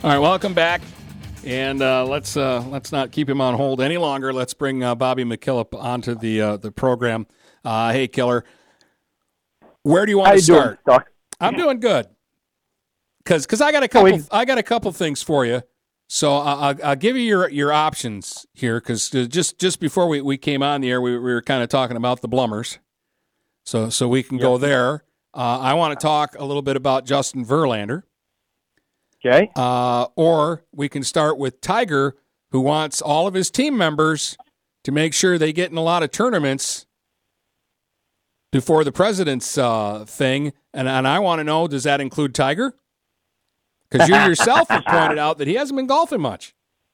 All right, welcome back. And let's not keep him on hold any longer. Let's bring Bobby McKillop onto the program. Hey, Killer, where do you want to start? Doing, I'm doing good. Because I got a couple things for you. So I'll give you your options here. Because just before we came on the air, we were kind of talking about the Blummers. So we can go there. I want to talk a little bit about Justin Verlander. Okay. Or we can start with Tiger, who wants all of his team members to make sure they get in a lot of tournaments before the President's thing. And I want to know, does that include Tiger? Because you yourself have pointed out that he hasn't been golfing much.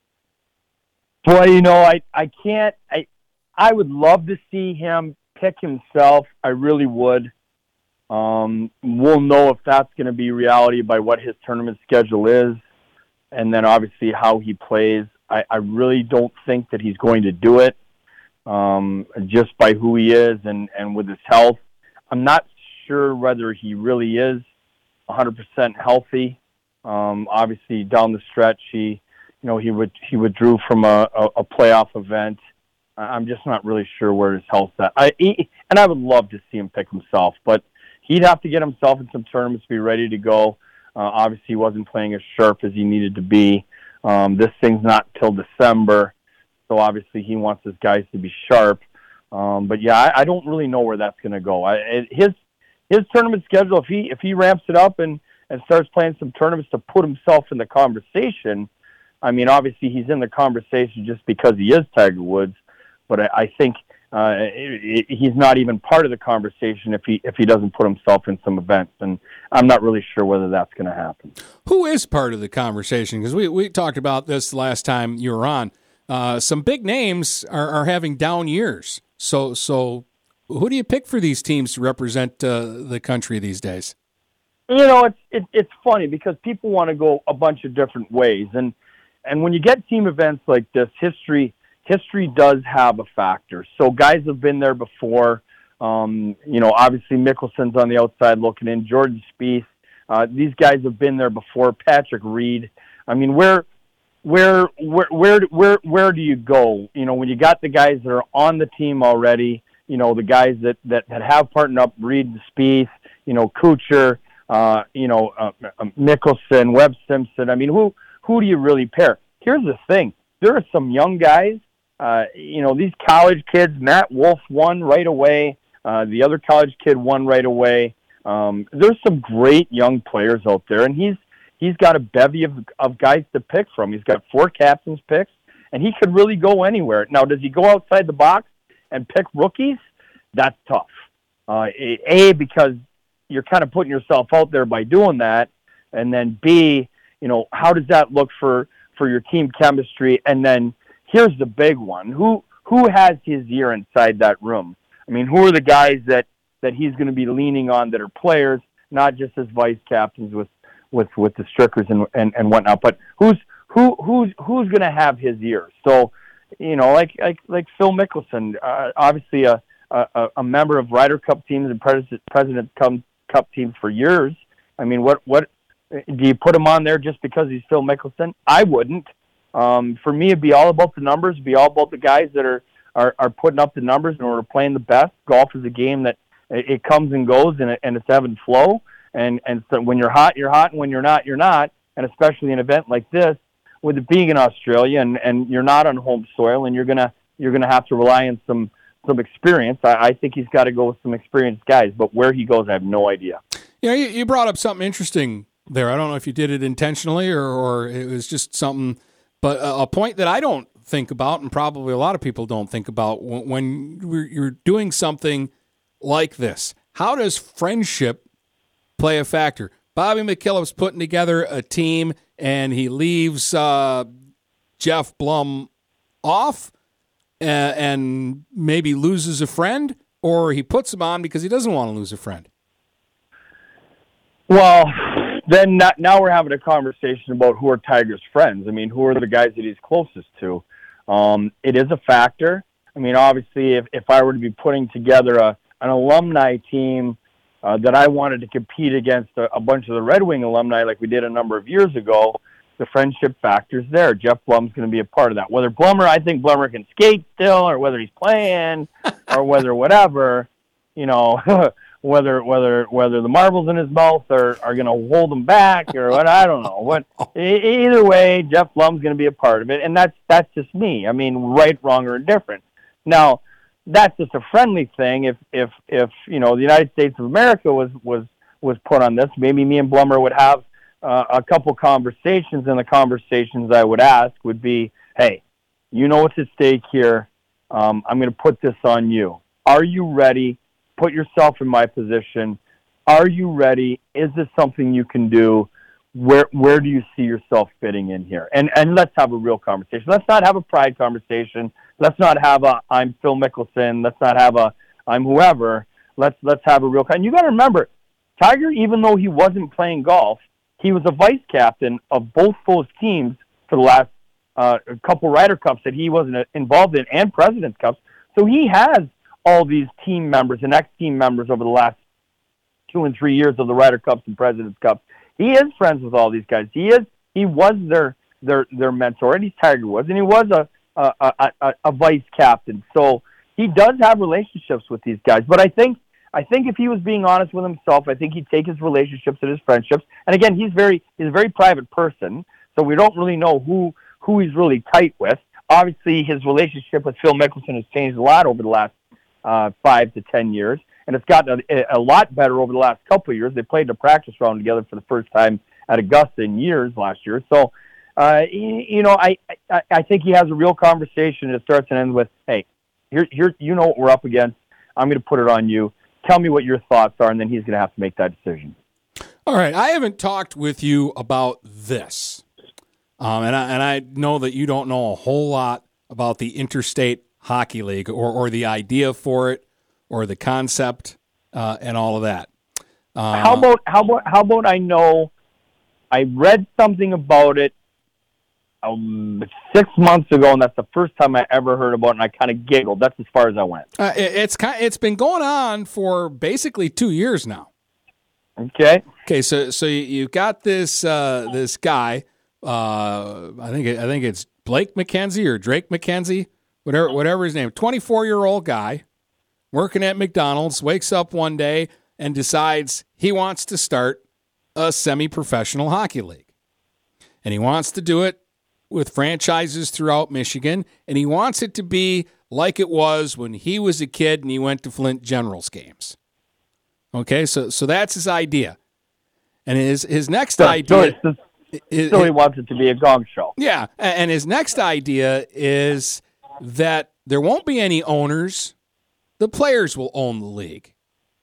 Boy, I can't. I would love to see him pick himself. I really would. We'll know if that's going to be reality by what his tournament schedule is, and then obviously how he plays. I really don't think that he's going to do it, just by who he is and with his health. I'm not sure whether he really is 100% healthy. Obviously down the stretch, he withdrew from a playoff event. I'm just not really sure where his health's at. And I would love to see him pick himself, but he'd have to get himself in some tournaments to be ready to go. Obviously, he wasn't playing as sharp as he needed to be. This thing's not till December, so obviously he wants his guys to be sharp. But yeah, I don't really know where that's going to go. His tournament schedule, if he ramps it up and starts playing some tournaments to put himself in the conversation, I mean, obviously he's in the conversation just because he is Tiger Woods, but I think he's not even part of the conversation if he doesn't put himself in some events, and I'm not really sure whether that's going to happen. Who is part of the conversation? Because we talked about this last time you were on. Some big names are having down years. So who do you pick for these teams to represent the country these days? It's funny because people want to go a bunch of different ways, and when you get team events like this, history does have a factor. So guys have been there before. Obviously Mickelson's on the outside looking in. Jordan Spieth. These guys have been there before. Patrick Reed. I mean, where do you go? When you got the guys that are on the team already. The guys that have partnered up. Reed, Spieth. Kuchar. Mickelson, Webb Simpson. I mean, who do you really pair? Here's the thing. There are some young guys. These college kids, Matt Wolff won right away. The other college kid won right away. There's some great young players out there, and he's got a bevy of guys to pick from. He's got 4 captains picks, and he could really go anywhere. Now, does he go outside the box and pick rookies? That's tough. Because you're kind of putting yourself out there by doing that, and then B, how does that look for your team chemistry? And then here's the big one. Who has his ear inside that room? I mean, who are the guys that he's going to be leaning on that are players, not just as vice captains with the Strickers and whatnot, but who's going to have his ear? So, like Phil Mickelson, obviously a member of Ryder Cup teams and President's Cup teams for years. I mean, what do you put him on there just because he's Phil Mickelson? I wouldn't. For me, it'd be all about the numbers. It'd be all about the guys that are putting up the numbers and are playing the best. Golf is a game that it comes and goes, and it's ebb and flow. And so when you're hot, and when you're not, you're not. And especially an event like this, with it being in Australia and you're not on home soil, and you're gonna have to rely on some experience. I think he's got to go with some experienced guys. But where he goes, I have no idea. Yeah, you brought up something interesting there. I don't know if you did it intentionally or it was just something. But a point that I don't think about, and probably a lot of people don't think about, when you're doing something like this, how does friendship play a factor? Bobby McKillop's putting together a team, and he leaves Jeff Blum off and maybe loses a friend, or he puts him on because he doesn't want to lose a friend. Well, then now we're having a conversation about who are Tiger's friends. I mean, who are the guys that he's closest to? It is a factor. I mean, obviously, if I were to be putting together an alumni team that I wanted to compete against a bunch of the Red Wing alumni like we did a number of years ago, the friendship factor's there. Jeff Blum's going to be a part of that. Whether I think Blummer can skate still, or whether he's playing, or whether whatever, whether the marbles in his mouth are going to hold him back or what, I don't know. Either way, Jeff Blum's going to be a part of it, and that's just me. I mean, right, wrong, or indifferent. Now, that's just a friendly thing. If the United States of America was put on this, maybe me and Blummer would have a couple conversations, and the conversations I would ask would be, hey, you know what's at stake here. I'm going to put this on you. Are you ready? Put yourself in my position. Are you ready? Is this something you can do? Where do you see yourself fitting in here? And let's have a real conversation. Let's not have a pride conversation. Let's not have a I'm Phil Mickelson. Let's not have a I'm whoever. Let's have a real. And you got to remember, Tiger, even though he wasn't playing golf, he was a vice captain of both those teams for the last couple Ryder Cups that he wasn't involved in, and President's Cups. So he has all these team members and ex-team members over the last 2 and 3 years of the Ryder Cups and President's Cups. He is friends with all these guys. He was their mentor, and Tiger was, and he was a vice captain. So he does have relationships with these guys. But I think if he was being honest with himself, I think he'd take his relationships and his friendships. And again, he's a very private person, so we don't really know who he's really tight with. Obviously, his relationship with Phil Mickelson has changed a lot over the last 5 to 10 years, and it's gotten a lot better over the last couple of years. They played a practice round together for the first time at Augusta in years last year. So, I think he has a real conversation. It starts and ends with, hey, here, you know what we're up against. I'm going to put it on you. Tell me what your thoughts are, and then he's going to have to make that decision. All right. I haven't talked with you about this, and I know that you don't know a whole lot about the Interstate Hockey League or the idea for it or the concept and all of that. How about I know? I read something about it 6 months ago, and that's the first time I ever heard about it, and I kind of giggled. That's as far as I went. It's been going on for basically 2 years now. Okay. So you've got this guy. I think it's Blake McKenzie or Drake McKenzie, whatever his name. 24-year-old guy working at McDonald's, wakes up one day and decides he wants to start a semi-professional hockey league, and he wants to do it with franchises throughout Michigan, and he wants it to be like it was when he was a kid and he went to Flint Generals games. Okay, so that's his idea. And his next idea... he wants it to be a gong show. Yeah, and his next idea is that there won't be any owners. The players will own the league.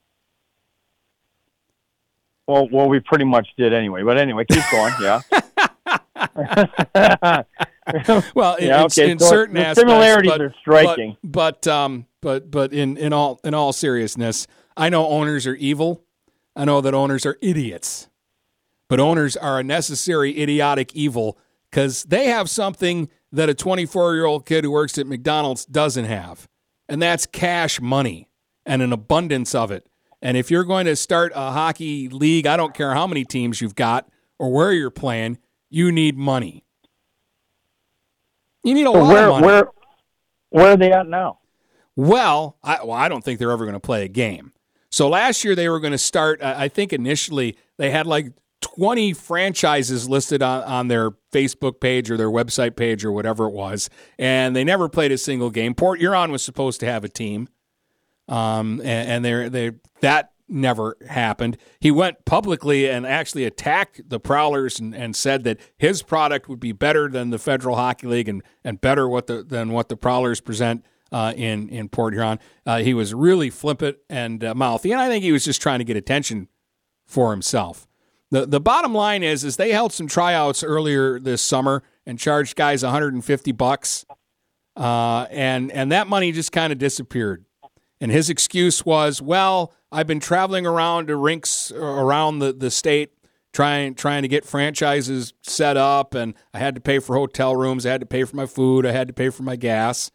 Well, we pretty much did anyway. But anyway, keep going, yeah. Well, in certain aspects, similarities are striking. But in all seriousness, I know owners are evil. I know that owners are idiots. But owners are a necessary idiotic evil because they have something that a 24-year-old kid who works at McDonald's doesn't have, and that's cash money and an abundance of it. And if you're going to start a hockey league, I don't care how many teams you've got or where you're playing, you need money. You need a lot of money. Where are they at now? Well, I don't think they're ever going to play a game. So last year they were going to start, I think initially they had like 20 franchises listed on their Facebook page or their website page or whatever it was, and they never played a single game. Port Huron was supposed to have a team, and that never happened. He went publicly and actually attacked the Prowlers and said that his product would be better than the Federal Hockey League and better than what the Prowlers present in Port Huron. He was really flippant and mouthy, and I think he was just trying to get attention for himself. The bottom line is they held some tryouts earlier this summer and charged guys $150, and that money just kind of disappeared. And his excuse was, well, I've been traveling around to rinks around the state trying to get franchises set up, and I had to pay for hotel rooms, I had to pay for my food, I had to pay for my gas.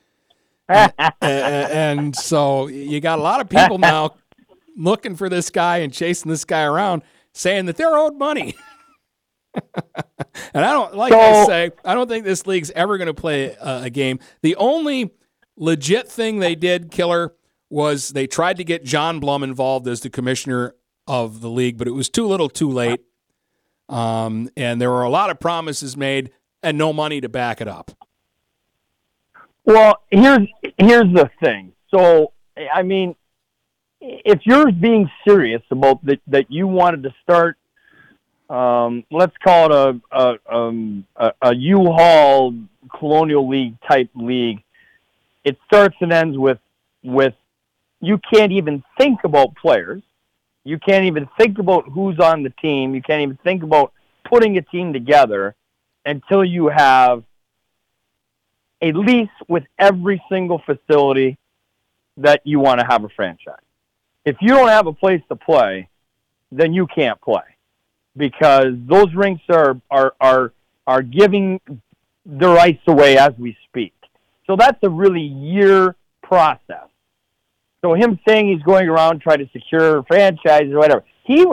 And so you got a lot of people now looking for this guy and chasing this guy around, saying that they're owed money. And I don't think this league's ever going to play a game. The only legit thing they did, Killer, was they tried to get John Blum involved as the commissioner of the league, but it was too little too late. And there were a lot of promises made and no money to back it up. Well, here's the thing. So, I mean, if you're being serious about that you wanted to start, let's call it a U-Haul Colonial League type league, it starts and ends with you can't even think about players. You can't even think about who's on the team. You can't even think about putting a team together until you have a lease with every single facility that you want to have a franchise. If you don't have a place to play, then you can't play, because those rinks are giving their ice away as we speak. So that's a really year process. So him saying he's going around trying to secure franchises or whatever, he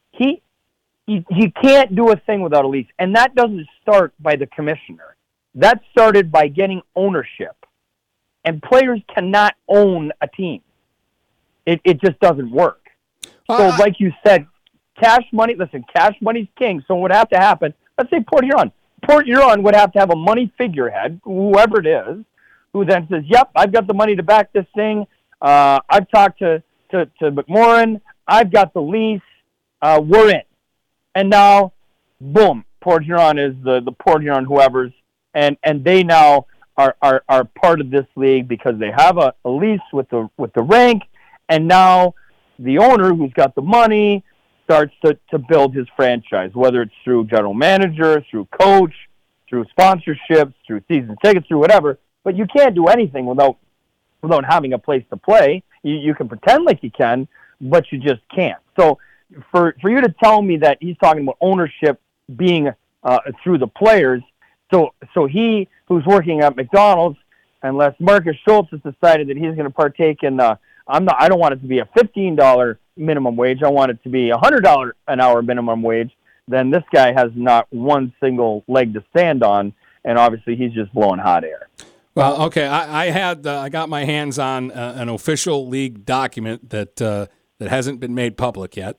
can't do a thing without a lease. And that doesn't start by the commissioner. That started by getting ownership. And players cannot own a team. It just doesn't work. So like you said, cash money's king. So what would have to happen, let's say Port Huron would have to have a money figurehead, whoever it is, who then says, yep, I've got the money to back this thing. I've talked to McMorrin. I've got the lease. We're in. And now, boom, Port Huron is the Port Huron whoever's, and they now are part of this league because they have a lease with the rank, and now the owner, who's got the money, starts to build his franchise, whether it's through general manager, through coach, through sponsorships, through season tickets, through whatever. But you can't do anything without having a place to play. You can pretend like you can, but you just can't. So for you to tell me that he's talking about ownership being through the players, so he, who's working at McDonald's, unless Marcus Schultz has decided that he's going to partake in, I don't want it to be a $15 minimum wage, I want it to be $100 an hour minimum wage, then this guy has not one single leg to stand on, and obviously he's just blowing hot air. Well, okay, I got my hands on an official league document that hasn't been made public yet.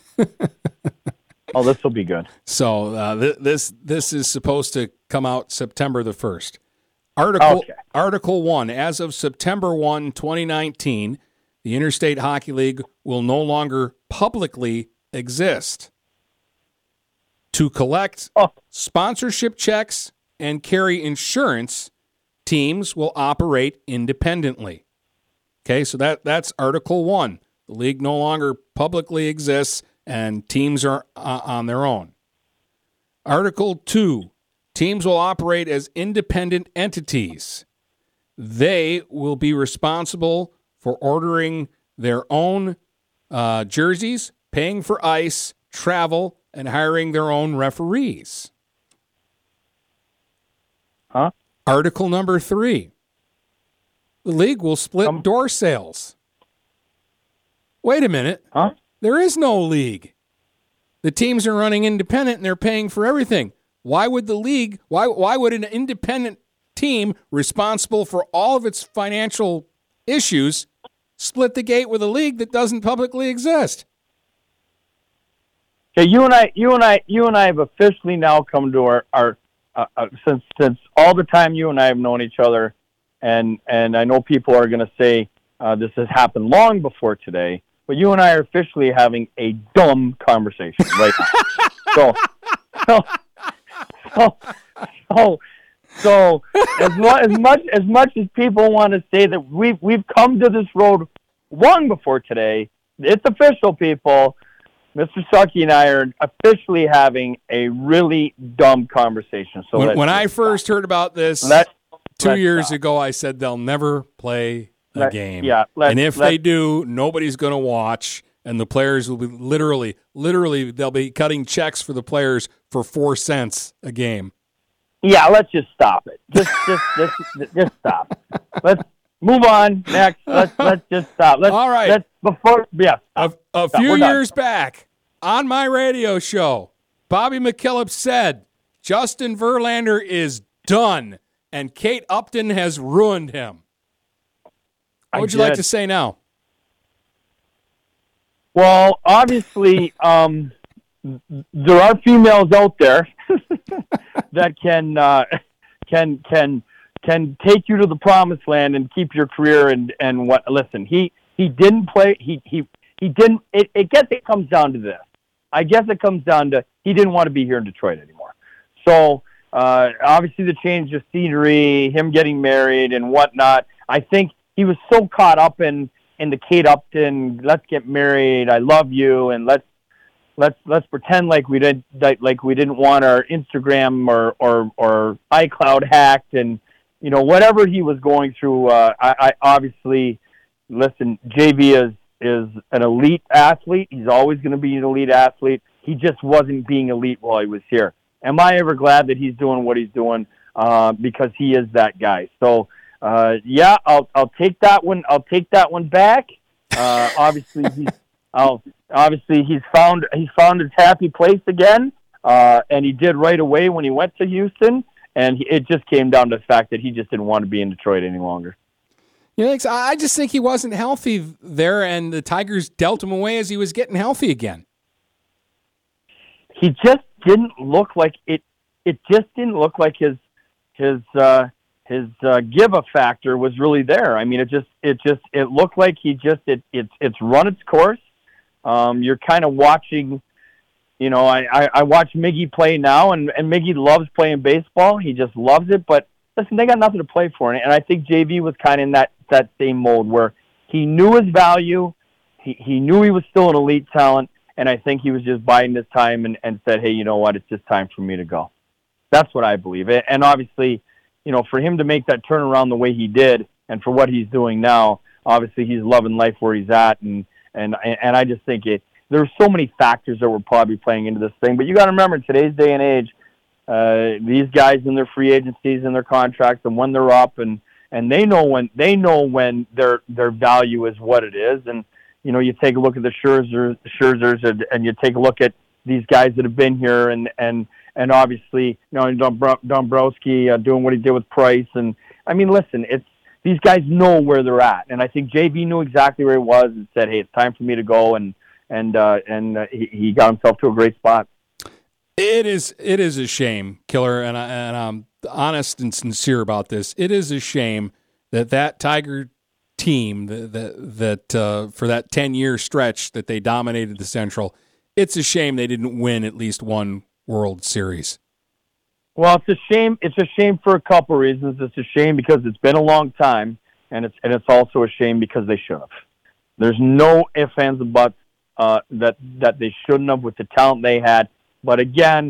Oh, this will be good. So this is supposed to come out September the 1st. Article 1, as of September 1, 2019, the Interstate Hockey League will no longer publicly exist. To collect sponsorship checks and carry insurance, teams will operate independently. Okay, so that's Article 1. The league no longer publicly exists, and teams are on their own. Article 2, teams will operate as independent entities. They will be responsible for ordering their own jerseys, paying for ice, travel, and hiring their own referees. Huh? Article number 3, the league will split door sales. Wait a minute. Huh? There is no league. The teams are running independent and they're paying for everything. Why would the league, why would an independent team responsible for all of its financial issues split the gate with a league that doesn't publicly exist? Okay, you and I have officially now come to our since all the time you and I have known each other, and I know people are going to say this has happened long before today, but you and I are officially having a dumb conversation right now. So as much as people want to say that we've come to this road long before today, it's official, people. Mr. Stuckey and I are officially having a really dumb conversation. So when I first heard about this 2 years ago, I said they'll never play a game. Yeah, and if they do, nobody's going to watch, and the players will be literally, they'll be cutting checks for the players for 4 cents a game. Yeah, let's just stop it. Just stop. Let's move on. Next, let's just stop. All right. A few years back on my radio show, Bobby McKillop said Justin Verlander is done, and Kate Upton has ruined him. What would you like to say now? Well, obviously, there are females out there that can take you to the promised land and keep your career and what. Listen, he didn't play. He didn't. I guess it comes down to this. I guess it comes down to he didn't want to be here in Detroit anymore. So obviously the change of scenery, him getting married and whatnot. I think he was so caught up in the Kate Upton, let's get married, I love you, and let's pretend like we didn't want our Instagram or iCloud hacked, and whatever he was going through. I obviously listen. JV is an elite athlete. He's always going to be an elite athlete. He just wasn't being elite while he was here. Am I ever glad that he's doing what he's doing? Because he is that guy. So yeah, I'll take that one. I'll take that one back. Obviously he's found his happy place again, and he did right away when he went to Houston. And it just came down to the fact that he just didn't want to be in Detroit any longer. I just think he wasn't healthy there, and the Tigers dealt him away as he was getting healthy again. He just didn't look like it. It just didn't look like his give a factor was really there. I mean, it looked like it's run its course. You're kind of watching. I watch Miggy play now, and Miggy loves playing baseball. He just loves it. But listen, they got nothing to play for, and I think JV was kind of in that same mode where he knew his value. He knew he was still an elite talent, and I think he was just biding his time and said, hey, you know what? It's just time for me to go. That's what I believe. And obviously, for him to make that turnaround the way he did, and for what he's doing now, obviously he's loving life where he's at, and I just think there's so many factors that were probably playing into this thing. But you got to remember, in today's day and age, these guys in their free agencies and their contracts, and when they're up, and they know when their value is what it is. And you take a look at the Scherzers, and you take a look at these guys that have been here, and obviously Dombrowski doing what he did with Price. And I mean, listen, these guys know where they're at, and I think JV knew exactly where he was and said, hey, it's time for me to go, and he got himself to a great spot. It is a shame, Killer, and I'm honest and sincere about this. It is a shame that Tiger team that for that 10-year stretch that they dominated the Central, it's a shame they didn't win at least one World Series. Well, it's a shame. It's a shame for a couple reasons. It's a shame because it's been a long time, and it's also a shame because they should have. There's no ifs, ands, and buts that they shouldn't have with the talent they had. But again,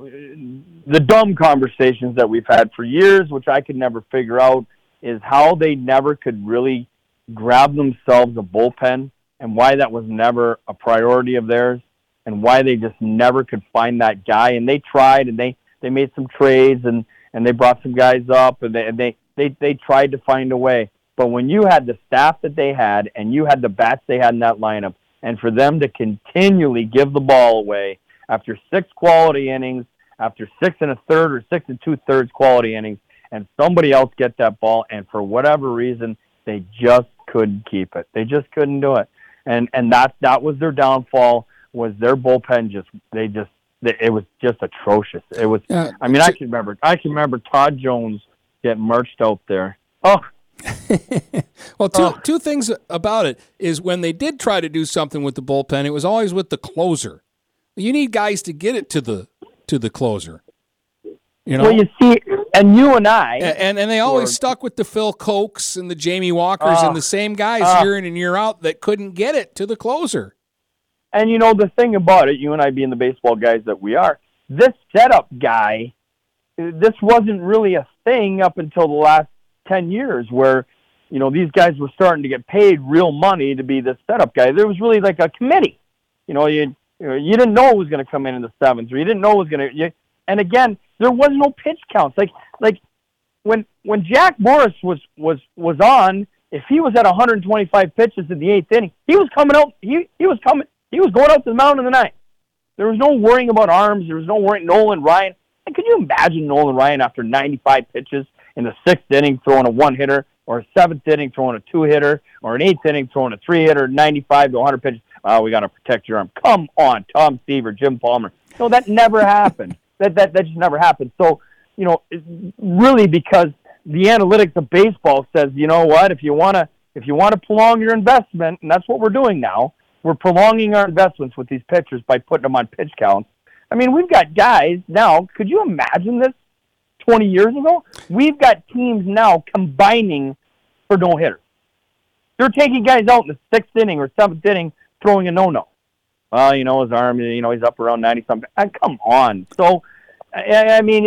the dumb conversations that we've had for years, which I could never figure out, is how they never could really grab themselves a bullpen, and why that was never a priority of theirs, and why they just never could find that guy. And they tried, and they made some trades, and they brought some guys up, and they tried to find a way. But when you had the staff that they had, and you had the bats they had in that lineup, and for them to continually give the ball away after 6 quality innings, after 6 1/3 or 6 2/3 quality innings, and somebody else get that ball, and for whatever reason, they just couldn't keep it. They just couldn't do it. And that was their downfall, was their bullpen it was just atrocious. It was, I mean, I can remember Todd Jones getting marched out there. Oh, well, two things about it is when they did try to do something with the bullpen, it was always with the closer. You need guys to get it to the closer. Well, you see, and you and I, and they always stuck with the Phil Kokes and the Jamie Walkers and the same guys year in and year out that couldn't get it to the closer. And the thing about it, you and I being the baseball guys that we are, this setup guy, this wasn't really a thing up until the last 10 years where, these guys were starting to get paid real money to be the setup guy. There was really like a committee. You didn't know who was going to come in the 7th, or you didn't know who was going to. And again, there was no pitch counts. Like when Jack Morris was on, if he was at 125 pitches in the 8th inning, he was coming out. He was going out to the mound in the 9th. There was no worrying about arms. There was no worrying. Nolan Ryan. And could you imagine Nolan Ryan after 95 pitches in the 6th inning throwing a 1-hitter, or a 7th inning throwing a 2-hitter, or an 8th inning throwing a 3-hitter, 95 to 100 pitches? Oh, we got to protect your arm. Come on, Tom Seaver, Jim Palmer. No, that never happened. That just never happened. So, really, because the analytics of baseball says, you know what, if you want to prolong your investment, and that's what we're doing now, we're prolonging our investments with these pitchers by putting them on pitch counts. I mean, we've got guys now. Could you imagine this 20 years ago? We've got teams now combining for no-hitters. They're taking guys out in the 6th inning or 7th inning throwing a no-no. Well, his arm, he's up around 90-something. Come on. So, I mean,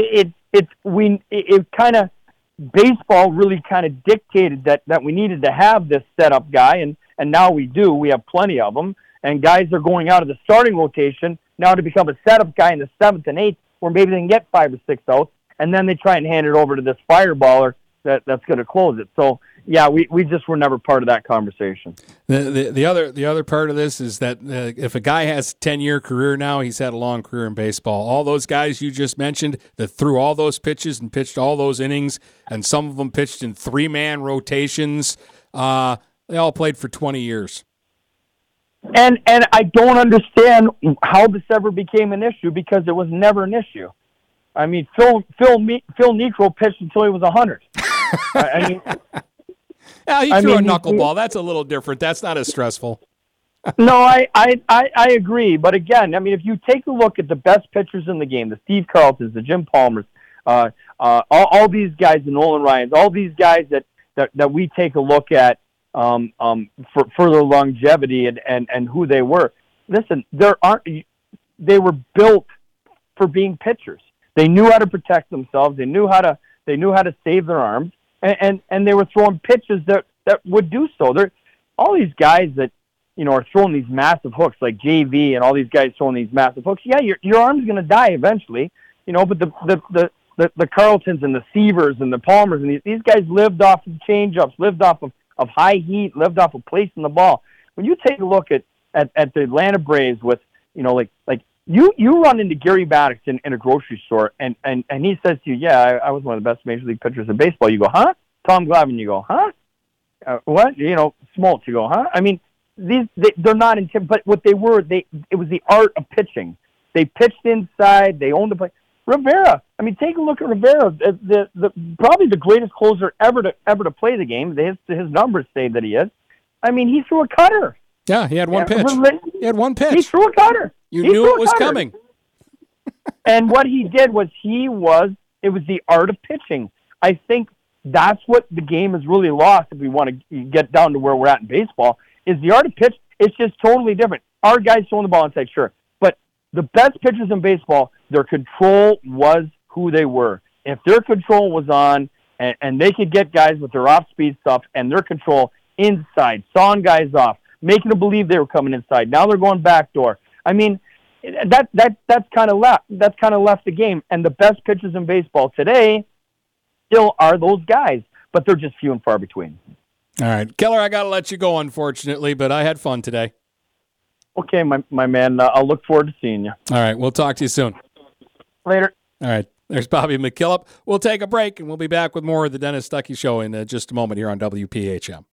it kind of, baseball really kind of dictated that we needed to have this setup guy, and now we do. We have plenty of them, and guys are going out of the starting rotation now to become a setup guy in the 7th and 8th, where maybe they can get 5 or 6 outs, and then they try and hand it over to this fireballer that's going to close it. So, yeah, we just were never part of that conversation. The other part of this is that if a guy has a 10-year career now, he's had a long career in baseball. All those guys you just mentioned that threw all those pitches and pitched all those innings, and some of them pitched in 3-man rotations, they all played for 20 years. And I don't understand how this ever became an issue, because it was never an issue. I mean, Phil Niekro pitched until he was 100. I mean, yeah, he threw a knuckleball. That's a little different. That's not as stressful. No, I agree. But again, I mean, if you take a look at the best pitchers in the game, the Steve Carltons, the Jim Palmers, all these guys, the Nolan Ryans, all these guys that we take a look at for their longevity and who they were. Listen, they were built for being pitchers. They knew how to protect themselves. They knew how to save their arms, and they were throwing pitches that would do so. All these guys that are throwing these massive hooks, like JV and all these guys throwing these massive hooks. Yeah, your arm's going to die eventually, but the Carltons and the Seavers and the Palmers and these guys lived off of change-ups, lived off of high heat, lived off of placing the ball. When you take a look at the Atlanta Braves with, you run into Gary Maddox in a grocery store and he says to you, yeah, I was one of the best major league pitchers in baseball. You go, huh? Tom Glavine, you go, huh? What? Smoltz, you go, huh? I mean, they're not but what they were, it was the art of pitching. They pitched inside, they owned the play. Rivera, I mean, take a look at Rivera, probably the greatest closer ever to play the game. His numbers say that he is. I mean, he threw a cutter. Yeah, he had one pitch. He had one pitch. He threw a cutter. You knew it was coming. And what he did was it was the art of pitching. I think that's what the game has really lost, if we want to get down to where we're at in baseball, is the art of pitch. It's just totally different. Our guys throwing the ball inside, sure. But the best pitchers in baseball, their control was who they were. If their control was on and they could get guys with their off-speed stuff and their control inside, sawing guys off, making them believe they were coming inside. Now they're going backdoor. I mean, that's kind of left. That's kind of left the game. And the best pitchers in baseball today still are those guys, but they're just few and far between. All right, Keller, I got to let you go, unfortunately, but I had fun today. Okay, my man. I'll look forward to seeing you. All right, we'll talk to you soon. Later. All right, there's Bobby McKillop. We'll take a break, and we'll be back with more of the Dennis Stuckey Show in just a moment here on WPHM.